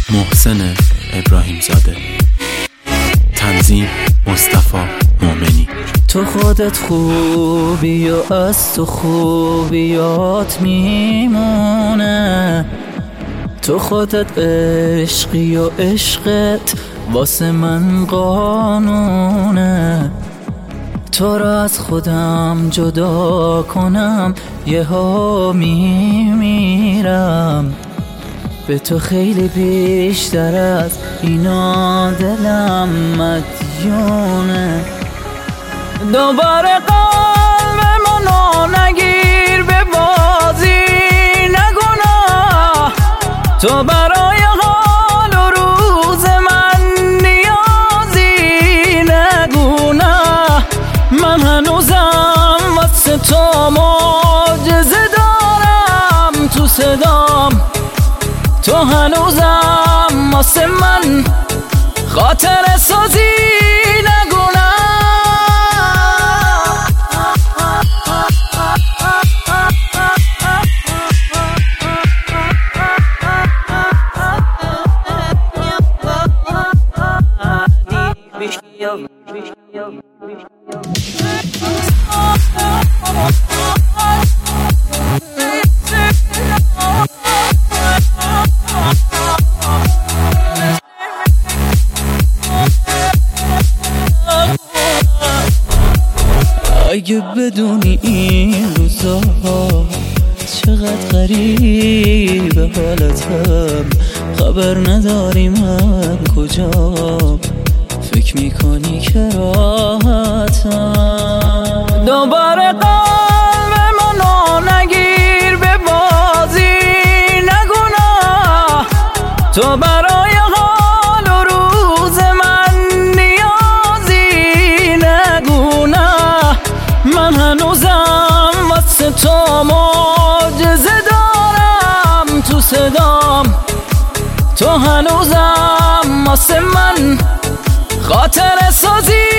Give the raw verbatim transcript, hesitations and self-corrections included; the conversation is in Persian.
محسن ابراهیم زاده، تنظیم مصطفی مومنی. تو خودت خوبی و از تو خوبیات میمونه، تو خودت عشقی و عشقت واسه من قانونه. تو را از خودم جدا کنم یه ها میمیرم، به تو خیلی بیشتر از اینا دلم مدیونه. دوباره قلب منو نگیر به بازی نگناه، تو برای حال و روز من نیازی نگناه. من هنوزم واسه تو معجزه دارم تو صدام، تو هنوزم واسه من خاطر سازی نگناه. اگه بدونی این روزا چقدر غریبه حالتم، خبر نداری من کجا، فکر میکنی که راحتم. دوباره قلب منو نگیر به بازی نگناه، تو برای حال و روز من نیازی نگناه. من هنوزم واسه تو معجزه دارم تو صدام، تو هنوزم واسه من خاطر سازی